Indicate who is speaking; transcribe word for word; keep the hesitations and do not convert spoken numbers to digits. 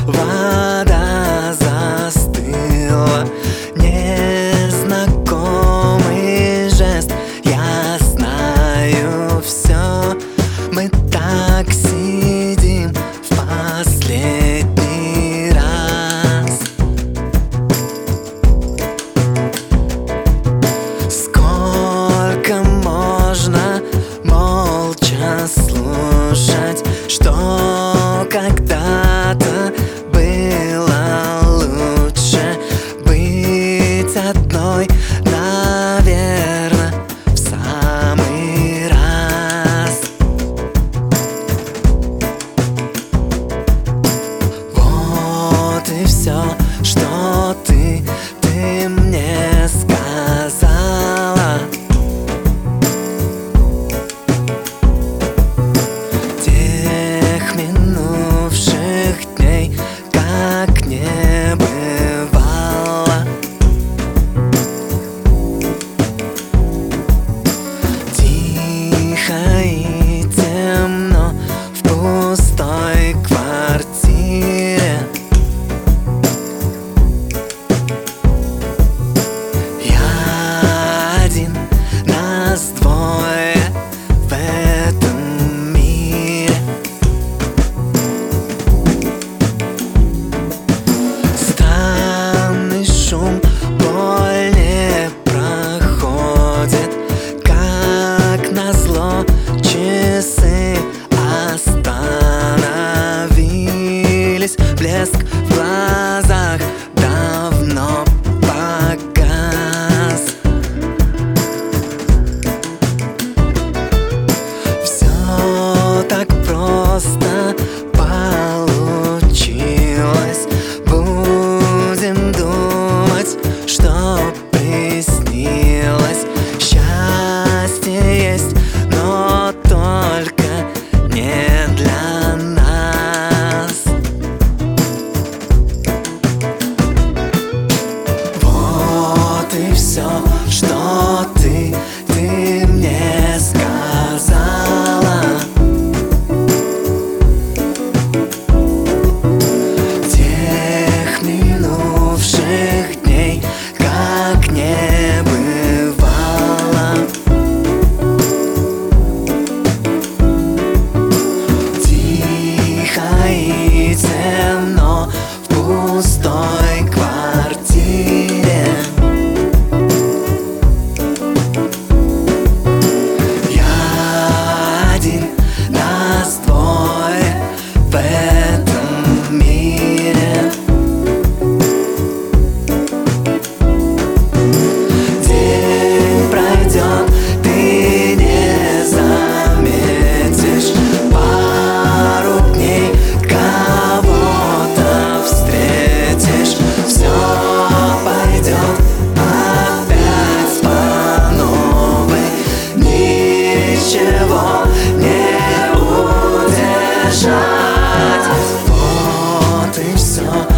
Speaker 1: вода застыла. Незнакомый жест, я знаю все. Мы так сидим в последний раз. Сколько можно молча слушать, что когда-то было лучше быть одной, наверное, в самый раз. Вот и все, что ты, ты мне сказала. Тех минувших дней как не бывало. Тихо и темно в пустой квартире. Я один, нас двое в этом мире. Странный шум, боль не проходит. Как назло, часы остановились. Блеск в глазах давно погас. Все так просто получилось. Будем думать, что приснилось. Счастье есть, но только не для нас. Вот и все, что ты, ты мне сказала. Тех минувших дней как не бывало. Тихо и темно в пустой квартире. Я один, нас двое в этом мире. День пройдет, ты не заметишь. Пару дней кого-то встретишь. Все пойдет опять по новой. Ничего не удержать. Вот и все.